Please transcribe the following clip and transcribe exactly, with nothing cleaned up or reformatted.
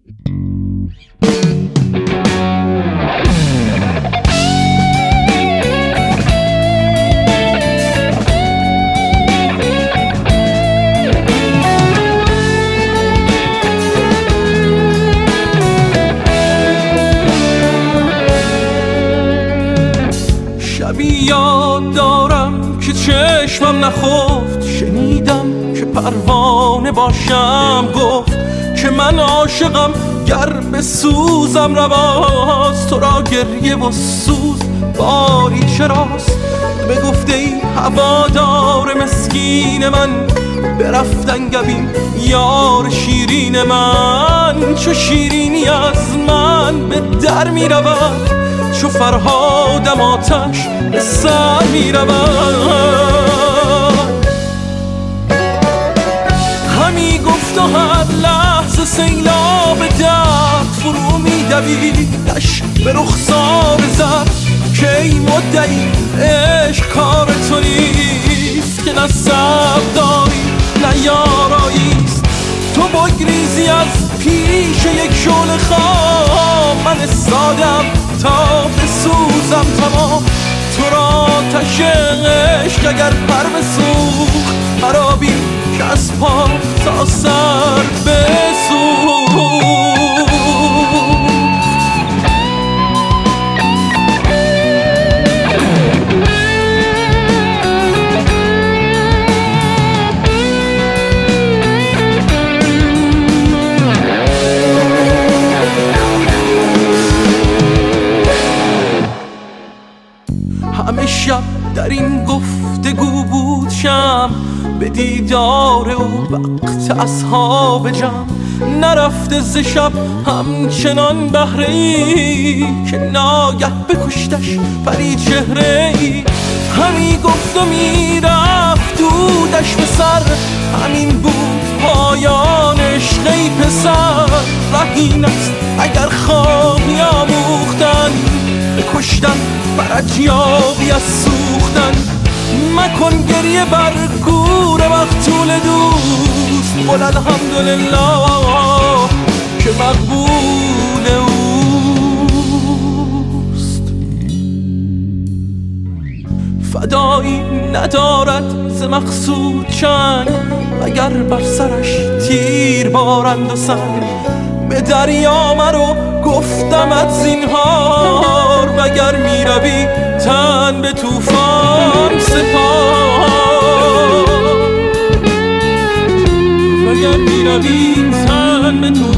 شبی یاد دارم که چشمم نخفت، شنیدم که پروانه باشم گفت که من عاشقم گر به سوزم رواست. تو را گریه و سوز باری چراست؟ بگفته ای هوادار مسکین من، برفت انگبین یار شیرین من. چو شیرینی از من به در می رود، چو فرهادم آتش به سر می رود. همی گفت و هر لحظه سیلاب درد فرو می دویدش به رخسار زرد، که ای مدعی عشق کار تو نیست، که نه صبر داری نه یاراییست. تو بگریزی از پیش یک شعله خام، من سادم تا بسوزم تمام. تو را آتش عشق اگر پر بسوخت، مرا بین که از پا تا سر بسوخت. همه شب در این گفتگو بود شم، به دیدار او وقت اصحاب جمع. نرفته ز شب همچنان بهره ای، که ناگه بکشتش پری چهره ای. همی گفت و میرفت دودش به سر، همین بود پایان عشق ای پسر. رهین است اگر خواهی آموختن، بکشتن فرجیابی از سوختن. مکن گریه بر گور مقتول دوست، قل الحمدلله که مقبول اوست. فدایی ندارد ز مقصود چنگ، اگر بر سرش تیر بارند و سنگ. به دریا مرو گفتمت زینهار، وگر می روی تن به طوفان سپار. وگر می روی تن به طوفان